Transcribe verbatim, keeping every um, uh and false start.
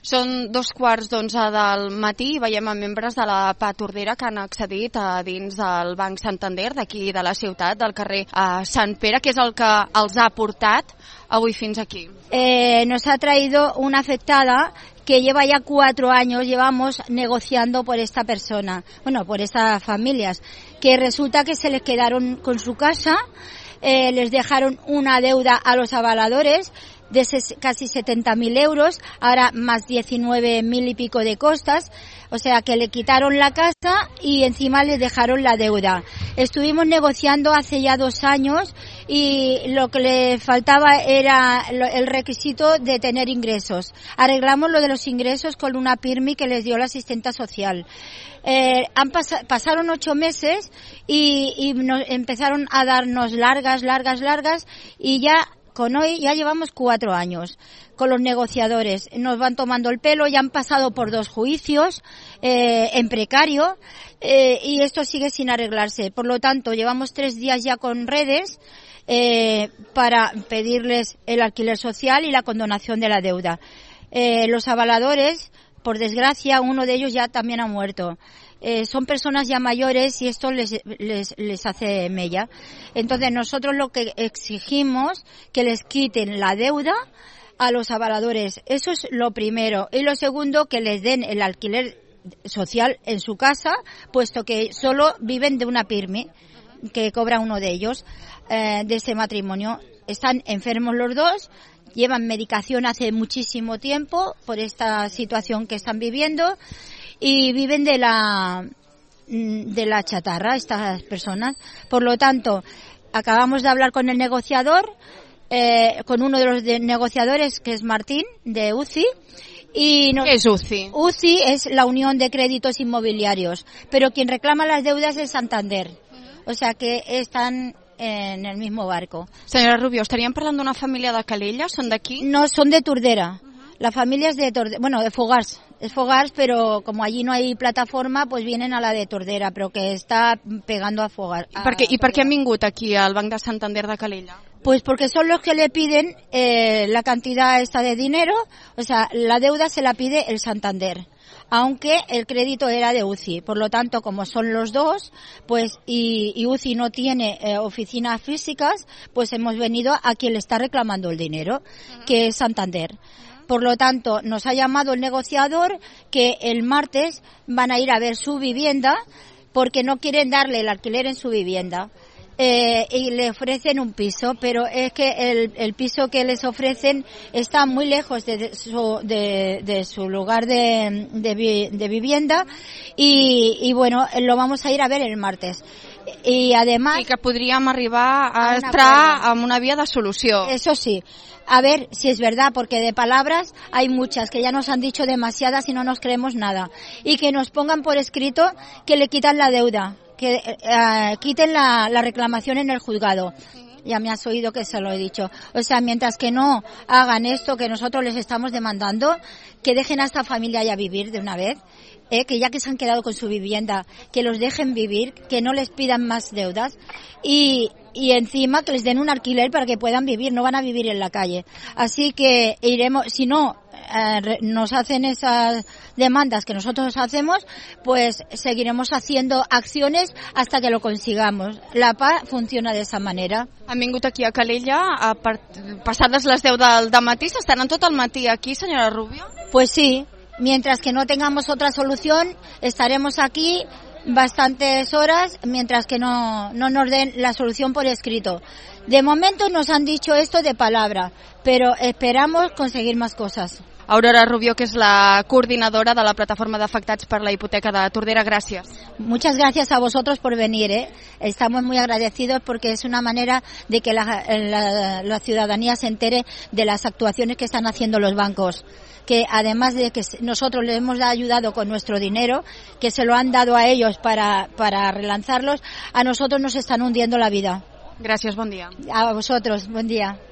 Són dos quarts d'onze del matí i veiem a membres de la P A Tordera que han accedit a dins del Banc Santander d'aquí de la ciutat, del carrer eh, Sant Pere, que és el que els ha portat avui fins aquí. Eh, nos ha traído una afectada que lleva ya cuatro años, llevamos negociando por esta persona, bueno, por estas familias, que resulta que se les quedaron con su casa, eh, les dejaron una deuda a los avaladores de casi setenta mil euros, ahora más diecinueve mil y pico de costas, o sea que le quitaron la casa y encima le dejaron la deuda. Estuvimos negociando hace ya dos años y lo que le faltaba era el requisito de tener ingresos. Arreglamos lo de los ingresos con una PIRMI que les dio la asistenta social. Eh, han pas- pasaron ocho meses y, y nos empezaron a darnos largas, largas, largas y ya con hoy ya llevamos cuatro años con los negociadores. Nos van tomando el pelo, ya han pasado por dos juicios eh, en precario eh, y esto sigue sin arreglarse. Por lo tanto, llevamos tres días ya con redes eh, para pedirles el alquiler social y la condonación de la deuda. Eh, los avaladores, por desgracia, uno de ellos ya también ha muerto. Eh, son personas ya mayores y esto les, les, les hace mella. Entonces nosotros lo que exigimos que les quiten la deuda a los avaladores. Eso es lo primero. Y lo segundo, que les den el alquiler social en su casa, puesto que solo viven de una PIRMI que cobra uno de ellos, eh, de ese matrimonio. Están enfermos los dos, llevan medicación hace muchísimo tiempo por esta situación que están viviendo y viven de la de la chatarra estas personas. Por lo tanto, acabamos de hablar con el negociador, eh, con uno de los de negociadores que es Martín de U C I. Y no, ¿Qué es U C I? U C I es la Unión de Créditos Inmobiliarios, pero quien reclama las deudas es Santander. O sea que están en el mismo barco. Senyora Rubio, estaríem parlant d'una família de Calella? Són d'aquí? No, son de Tordera. La familia es de Tordera, bueno, de Fogars. Es Fogars, pero como allí no hay plataforma, pues vienen a la de Tordera, pero que está pegando a Fogars. I per què, i per què han vingut aquí al Banc de Santander de Calella? Pues porque son los que le piden eh, la cantidad esta de dinero, o sea, la deuda se la pide el Santander, aunque el crédito era de U C I. Por lo tanto, como son los dos, pues y, y U C I no tiene eh, oficinas físicas, pues hemos venido a quien le está reclamando el dinero, que es Santander. Por lo tanto, nos ha llamado el negociador que el martes van a ir a ver su vivienda porque no quieren darle el alquiler en su vivienda. Eh, y le ofrecen un piso, pero es que el, el piso que les ofrecen está muy lejos de, de, su, de, de su lugar de, de, de vivienda y, y bueno, lo vamos a ir a ver el martes. Y además... I que podríem arribar a, a entrar amb una vía de solució. Eso sí. A ver si es verdad, porque de palabras hay muchas que ya nos han dicho demasiadas y no nos creemos nada. Y que nos pongan por escrito que le quitan la deuda, que eh, quiten la, la reclamación en el juzgado. Ya me has oído que se lo he dicho. O sea, mientras que no hagan esto que nosotros les estamos demandando, que dejen a esta familia ya vivir de una vez, eh, que ya que se han quedado con su vivienda, que los dejen vivir, que no les pidan más deudas y, y encima que les den un alquiler para que puedan vivir, no van a vivir en la calle. Así que iremos, si no eh, nos hacen esas demandas que nosotros hacemos, pues seguiremos haciendo acciones hasta que lo consigamos. La P A funciona de esa manera. Han vingut aquí a Calella, a per, passades les deu del dematí, s'estaran tot el matí aquí, senyora Rubio? Pues sí, mientras que no tengamos otra solución, estaremos aquí bastantes horas mientras que no, no nos den la solución por escrito. De momento nos han dicho esto de palabra, pero esperamos conseguir más cosas. Aurora Rubio, que és la coordinadora de la plataforma d'afectats per la hipoteca de Tordera, gràcies. Muchas gracias a vosotros por venir, ¿eh? Estamos muy agradecidos porque es una manera de que la, la, la ciudadanía se entere de las actuaciones que están haciendo los bancos, que además de que nosotros les hemos ayudado con nuestro dinero, que se lo han dado a ellos para, para relanzarlos, a nosotros nos están hundiendo la vida. Gràcies, bon dia. A vosotros, buen día.